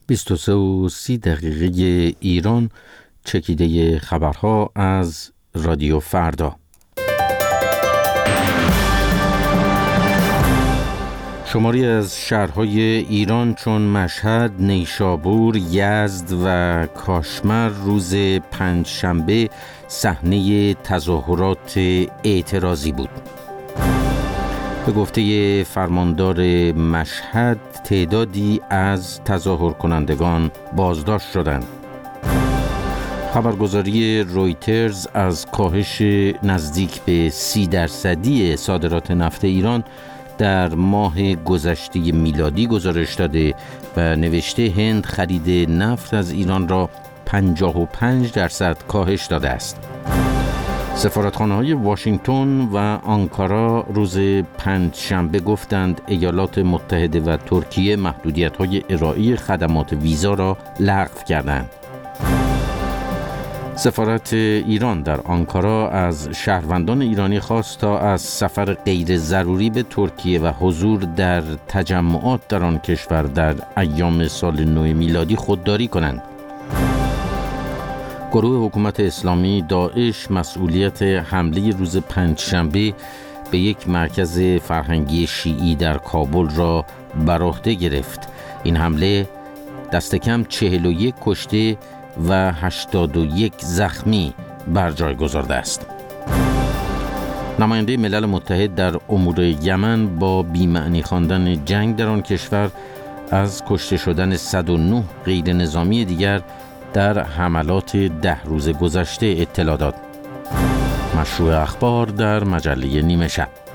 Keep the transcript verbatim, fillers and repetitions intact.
بیست و سه و سی دقیقه ایران، چکیده خبرها از رادیو فردا. شماری از شهرهای ایران چون مشهد، نیشابور، یزد و کاشمر روز پنجشنبه صحنه تظاهرات اعتراضی بود. به گفته فرماندار مشهد، تعدادی از تظاهر کنندگان بازداشت شدند. خبرگزاری رویترز از کاهش نزدیک به سی درصدی صادرات نفت ایران در ماه گذشته میلادی گزارش داده و نوشته هند خرید نفت از ایران را پنجاه و پنج درصد کاهش داده است. سفارتخانه‌های واشنگتن و آنکارا روز پنجشنبه گفتند ایالات متحده و ترکیه محدودیت‌های ارائه خدمات ویزا را لغو کردند. سفارت ایران در آنکارا از شهروندان ایرانی خواست تا از سفر غیر ضروری به ترکیه و حضور در تجمعات در آن کشور در ایام سال نو میلادی خودداری کنند. گروه حکومت اسلامی داعش مسئولیت حمله روز پنجشنبه به یک مرکز فرهنگی شیعی در کابل را بر عهده گرفت. این حمله دست کم چهل و یک کشته و هشتاد و یک زخمی بر جای گذارده است. نماینده ملل متحد در امور یمن با بی‌معنی خواندن جنگ در آن کشور از کشته شدن صد و نه غیر نظامی دیگر در حملات ده روز گذشته اطلاع داد. مشروع اخبار در مجله نیمه شب.